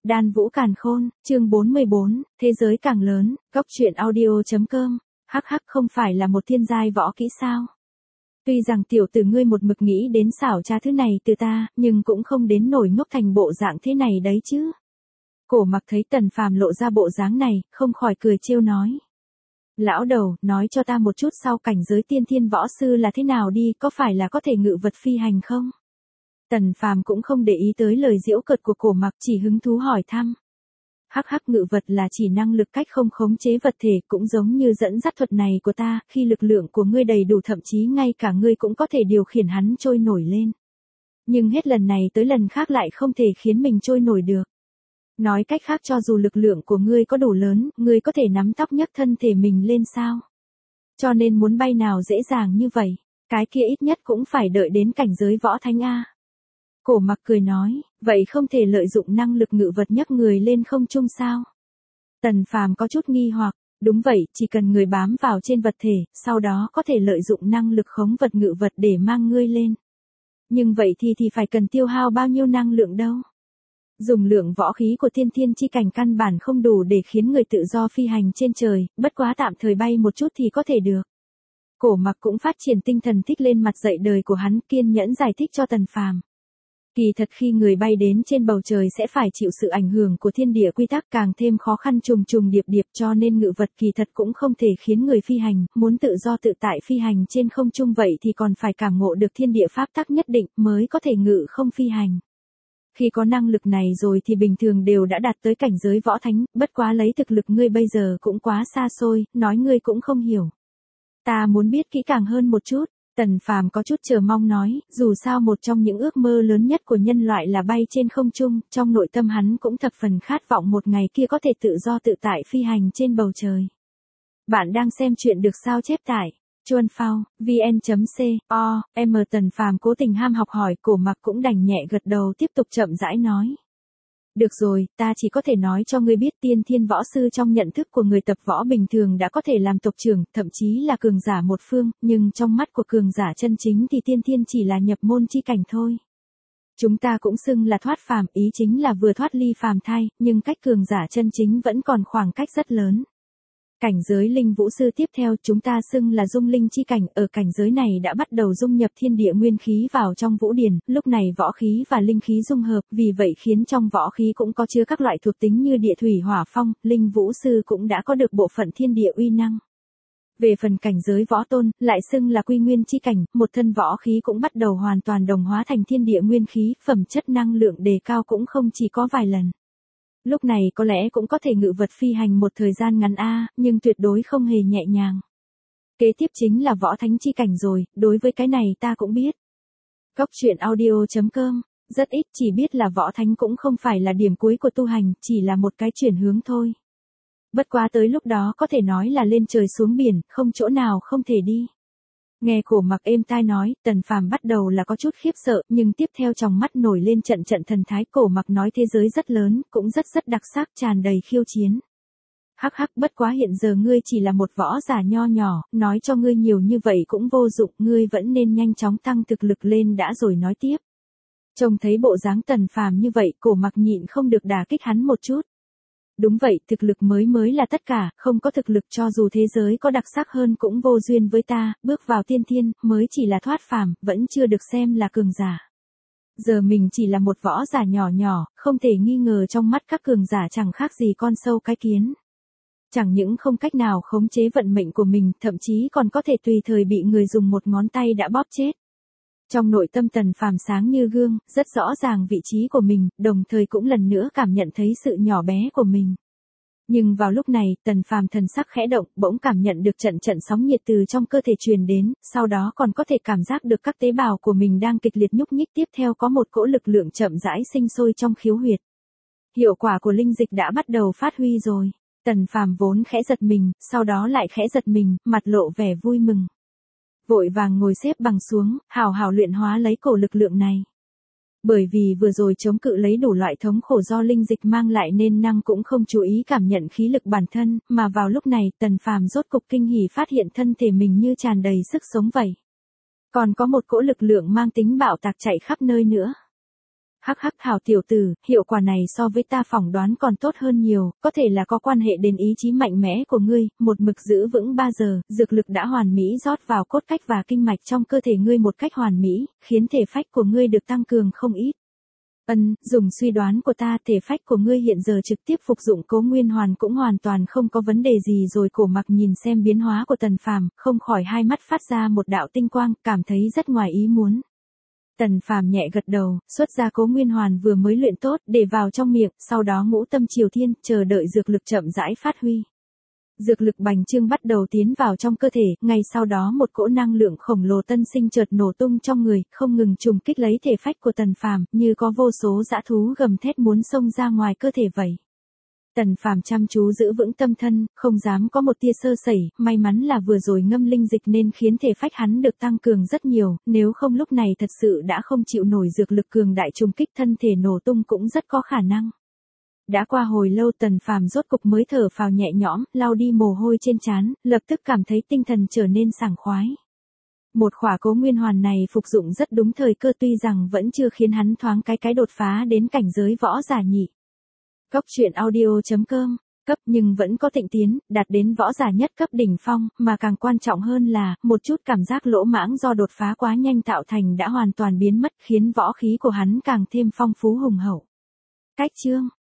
Đan Vũ Càn Khôn, chương 44, thế giới càng lớn, góc truyện audio.com, hắc hắc không phải là một thiên giai võ kỹ sao? Tuy rằng tiểu tử ngươi một mực nghĩ đến xảo trá thứ này từ ta, nhưng cũng không đến nổi ngốc thành bộ dạng thế này đấy chứ. Cổ Mặc thấy Tần Phàm lộ ra bộ dáng này, không khỏi cười trêu nói. Lão đầu, nói cho ta một chút sau cảnh giới tiên thiên võ sư là thế nào đi, có phải là có thể ngự vật phi hành không? Tần Phàm cũng không để ý tới lời giễu cợt của Cổ Mặc, chỉ hứng thú hỏi thăm. Hắc hắc, ngự vật là chỉ năng lực cách không khống chế vật thể, cũng giống như dẫn dắt thuật này của ta, khi lực lượng của ngươi đầy đủ thậm chí ngay cả ngươi cũng có thể điều khiển hắn trôi nổi lên. Nhưng hết lần này tới lần khác lại không thể khiến mình trôi nổi được. Nói cách khác, cho dù lực lượng của ngươi có đủ lớn, ngươi có thể nắm tóc nhấc thân thể mình lên sao? Cho nên muốn bay nào dễ dàng như vậy, cái kia ít nhất cũng phải đợi đến cảnh giới võ thánh A. Cổ Mặc cười nói, vậy không thể lợi dụng năng lực ngự vật nhấc người lên không trung sao? Tần Phàm có chút nghi hoặc, đúng vậy, chỉ cần người bám vào trên vật thể, sau đó có thể lợi dụng năng lực khống vật ngự vật để mang ngươi lên. Nhưng vậy thì phải cần tiêu hao bao nhiêu năng lượng đâu? Dùng lượng võ khí của thiên thiên chi cảnh căn bản không đủ để khiến người tự do phi hành trên trời, bất quá tạm thời bay một chút thì có thể được. Cổ Mặc cũng phát triển tinh thần thích lên mặt dạy đời của hắn, kiên nhẫn giải thích cho Tần Phàm. Kỳ thật khi người bay đến trên bầu trời sẽ phải chịu sự ảnh hưởng của thiên địa quy tắc, càng thêm khó khăn trùng trùng điệp điệp, cho nên ngự vật kỳ thật cũng không thể khiến người phi hành, muốn tự do tự tại phi hành trên không trung vậy thì còn phải cảm ngộ được thiên địa pháp tắc nhất định mới có thể ngự không phi hành. Khi có năng lực này rồi thì bình thường đều đã đạt tới cảnh giới võ thánh, bất quá lấy thực lực ngươi bây giờ cũng quá xa xôi, nói ngươi cũng không hiểu. Ta muốn biết kỹ càng hơn một chút. Tần Phàm có chút chờ mong nói, dù sao một trong những ước mơ lớn nhất của nhân loại là bay trên không trung, trong nội tâm hắn cũng thập phần khát vọng một ngày kia có thể tự do tự tại phi hành trên bầu trời. Bạn đang xem chuyện được sao chép tại Chuan Phao, vn.co.m. Tần Phàm cố tình ham học hỏi, Cổ Mặc cũng đành nhẹ gật đầu tiếp tục chậm rãi nói. Được rồi, ta chỉ có thể nói cho ngươi biết tiên thiên võ sư trong nhận thức của người tập võ bình thường đã có thể làm tộc trưởng, thậm chí là cường giả một phương, nhưng trong mắt của cường giả chân chính thì tiên thiên chỉ là nhập môn chi cảnh thôi. Chúng ta cũng xưng là thoát phàm, ý chính là vừa thoát ly phàm thai, nhưng cách cường giả chân chính vẫn còn khoảng cách rất lớn. Cảnh giới linh vũ sư tiếp theo chúng ta xưng là dung linh chi cảnh, ở cảnh giới này đã bắt đầu dung nhập thiên địa nguyên khí vào trong vũ điển, lúc này võ khí và linh khí dung hợp, vì vậy khiến trong võ khí cũng có chứa các loại thuộc tính như địa thủy hỏa phong, linh vũ sư cũng đã có được bộ phận thiên địa uy năng. Về phần cảnh giới võ tôn, lại xưng là quy nguyên chi cảnh, một thân võ khí cũng bắt đầu hoàn toàn đồng hóa thành thiên địa nguyên khí, phẩm chất năng lượng đề cao cũng không chỉ có vài lần. Lúc này có lẽ cũng có thể ngự vật phi hành một thời gian ngắn nhưng tuyệt đối không hề nhẹ nhàng. Kế tiếp chính là võ thánh chi cảnh rồi, đối với cái này ta cũng biết. Góc truyện audio.com, rất ít chỉ biết là võ thánh cũng không phải là điểm cuối của tu hành, chỉ là một cái chuyển hướng thôi. Bất quá tới lúc đó có thể nói là lên trời xuống biển, không chỗ nào không thể đi. Nghe Cổ Mặc êm tai nói, Tần Phàm bắt đầu là có chút khiếp sợ, nhưng tiếp theo trong mắt nổi lên trận trận thần thái. Cổ Mặc nói thế giới rất lớn, cũng rất đặc sắc, tràn đầy khiêu chiến. Hắc hắc, bất quá hiện giờ ngươi chỉ là một võ giả nho nhỏ, nói cho ngươi nhiều như vậy cũng vô dụng, ngươi vẫn nên nhanh chóng tăng thực lực lên đã rồi nói tiếp. Trông thấy bộ dáng Tần Phàm như vậy, Cổ Mặc nhịn không được đả kích hắn một chút. Đúng vậy, thực lực mới là tất cả, không có thực lực cho dù thế giới có đặc sắc hơn cũng vô duyên với ta, bước vào tiên thiên, mới chỉ là thoát phàm, vẫn chưa được xem là cường giả. Giờ mình chỉ là một võ giả nhỏ, không thể nghi ngờ trong mắt các cường giả chẳng khác gì con sâu cái kiến. Chẳng những không cách nào khống chế vận mệnh của mình, thậm chí còn có thể tùy thời bị người dùng một ngón tay đã bóp chết. Trong nội tâm Tần Phàm sáng như gương, rất rõ ràng vị trí của mình, đồng thời cũng lần nữa cảm nhận thấy sự nhỏ bé của mình. Nhưng vào lúc này, Tần Phàm thần sắc khẽ động, bỗng cảm nhận được trận sóng nhiệt từ trong cơ thể truyền đến, sau đó còn có thể cảm giác được các tế bào của mình đang kịch liệt nhúc nhích, tiếp theo có một cỗ lực lượng chậm rãi sinh sôi trong khiếu huyệt. Hiệu quả của linh dịch đã bắt đầu phát huy rồi. Tần Phàm vốn khẽ giật mình, sau đó lại khẽ giật mình, mặt lộ vẻ vui mừng. Vội vàng ngồi xếp bằng xuống, hào luyện hóa lấy cổ lực lượng này. Bởi vì vừa rồi chống cự lấy đủ loại thống khổ do linh dịch mang lại nên năng cũng không chú ý cảm nhận khí lực bản thân, mà vào lúc này Tần Phàm rốt cục kinh hỉ phát hiện thân thể mình như tràn đầy sức sống vậy. Còn có một cỗ lực lượng mang tính bạo tạc chạy khắp nơi nữa. Hắc hắc Thảo tiểu tử, hiệu quả này so với ta phỏng đoán còn tốt hơn nhiều, có thể là có quan hệ đến ý chí mạnh mẽ của ngươi, một mực giữ vững 3 giờ, dược lực đã hoàn mỹ rót vào cốt cách và kinh mạch trong cơ thể ngươi một cách hoàn mỹ, khiến thể phách của ngươi được tăng cường không ít. Dùng suy đoán của ta, thể phách của ngươi hiện giờ trực tiếp phục dụng Cố Nguyên Hoàn cũng hoàn toàn không có vấn đề gì rồi. Cổ Mặc nhìn xem biến hóa của Tần Phàm, không khỏi hai mắt phát ra một đạo tinh quang, cảm thấy rất ngoài ý muốn. Tần Phàm nhẹ gật đầu, xuất ra Cố Nguyên Hoàn vừa mới luyện tốt, để vào trong miệng, sau đó ngũ tâm triều thiên, chờ đợi dược lực chậm rãi phát huy. Dược lực bành trướng bắt đầu tiến vào trong cơ thể, ngay sau đó một cỗ năng lượng khổng lồ tân sinh chợt nổ tung trong người, không ngừng trùng kích lấy thể phách của Tần Phàm, như có vô số dã thú gầm thét muốn xông ra ngoài cơ thể vậy. Tần Phàm chăm chú giữ vững tâm thân, không dám có một tia sơ sẩy, may mắn là vừa rồi ngâm linh dịch nên khiến thể phách hắn được tăng cường rất nhiều, nếu không lúc này thật sự đã không chịu nổi dược lực cường đại trùng kích, thân thể nổ tung cũng rất có khả năng. Đã qua hồi lâu Tần Phàm rốt cục mới thở phào nhẹ nhõm, lau đi mồ hôi trên trán, lập tức cảm thấy tinh thần trở nên sảng khoái. Một khỏa Cố Nguyên Hoàn này phục dụng rất đúng thời cơ, tuy rằng vẫn chưa khiến hắn thoáng cái đột phá đến cảnh giới võ giả nhị. Cốc truyện audio.com cấp nhưng vẫn có tịnh tiến, đạt đến võ giả nhất cấp đỉnh phong, mà càng quan trọng hơn là, một chút cảm giác lỗ mãng do đột phá quá nhanh tạo thành đã hoàn toàn biến mất, khiến võ khí của hắn càng thêm phong phú hùng hậu. Cách chương